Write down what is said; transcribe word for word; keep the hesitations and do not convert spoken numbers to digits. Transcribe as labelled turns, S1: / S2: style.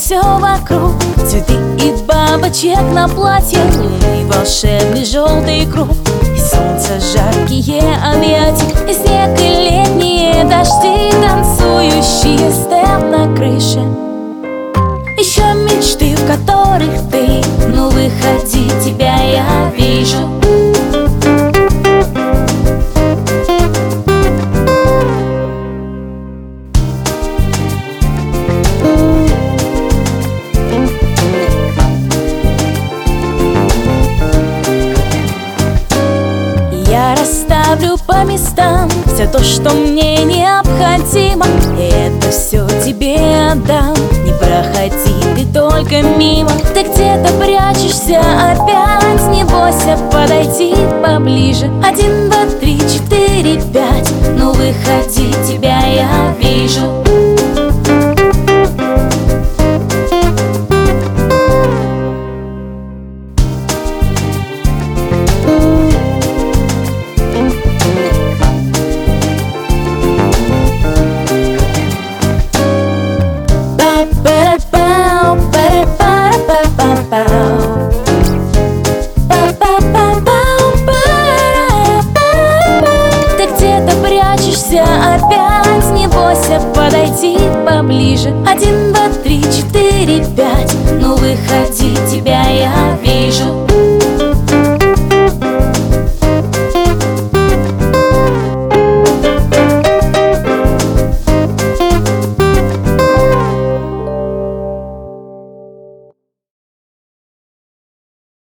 S1: все вокруг, цветы и бабочек на платье, луны волшебный желтый круг, и солнце жаркие объятия, и снег и летние дожди, танцующие степ на крыше. Еще мечты, в которых ты, ну выходи, тебя я вижу. Я расставлю по местам все то, что мне необходимо, и это все тебе отдам. Не проходи ты только мимо, ты где-то прячешься опять. Не бойся подойти поближе. Один, два, три, четыре, пять. Ну выходи, тебя я вижу. Ты где-то прячешься опять. Не бойся подойти поближе. Один, два, три, четыре, пять. Ну выходи.